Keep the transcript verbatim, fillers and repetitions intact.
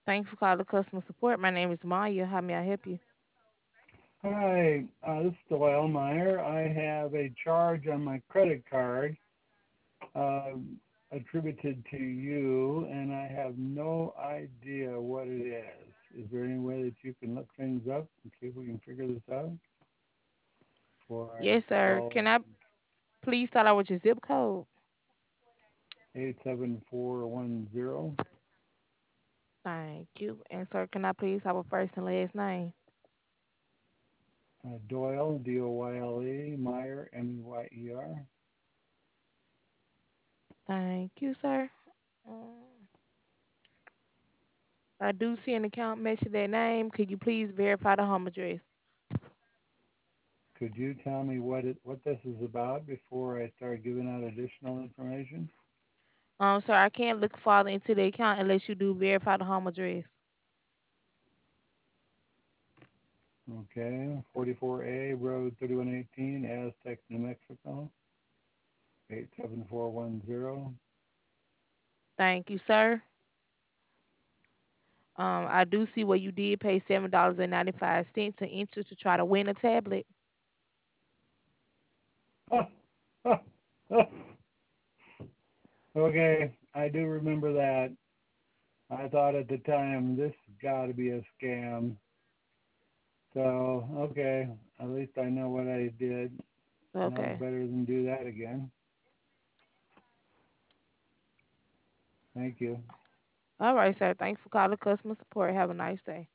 Thanks for calling customer support. My name is Maya. How may I help you? Hi, uh, this is Doyle Meyer. I have a charge on my credit card uh, attributed to you, and I have no idea what it is. Is there any way that you can look things up and see if we can figure this out before I Yes, sir. call Can I please start out with your zip code? eight seven four one zero? Thank you. And sir, can I please have a first and last name? Uh, Doyle, D O Y L E, Meyer, M E Y E R. Thank you, sir. Um, I do see an account mention that name. Could you please verify the home address? Could you tell me what it what this is about before I start giving out additional information? Um, sir, I can't look farther into the account unless you do verify the home address. Okay, forty-four A, Road thirty-one eighteen, Aztec, New Mexico, eight seven four one zero. Thank you, sir. Um, I do see where you did pay seven dollars and ninety five cents to enter to try to win a tablet. Okay, I do remember that. I thought at the time this got to be a scam. So, okay, at least I know what I did. Know Okay. better than do that again. Thank you. All right, sir. Thanks for calling customer support. Have a nice day.